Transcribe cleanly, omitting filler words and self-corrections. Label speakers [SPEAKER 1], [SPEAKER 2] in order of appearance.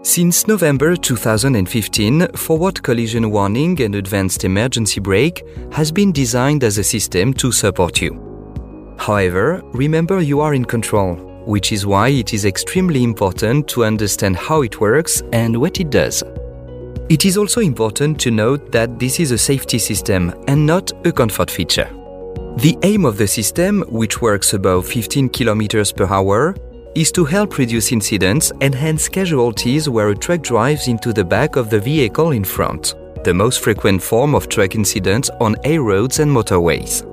[SPEAKER 1] Since November 2015, forward collision warning and advanced emergency brake has been designed as a system to support you. However, remember you are in control, which is why it is extremely important to understand how it works and what it does. It is also important to note that this is a safety system and not a comfort feature. The aim of the system, which works above 15 km per hour, is to help reduce incidents and hence casualties where a truck drives into the back of the vehicle in front, the most frequent form of truck incidents on A roads and motorways.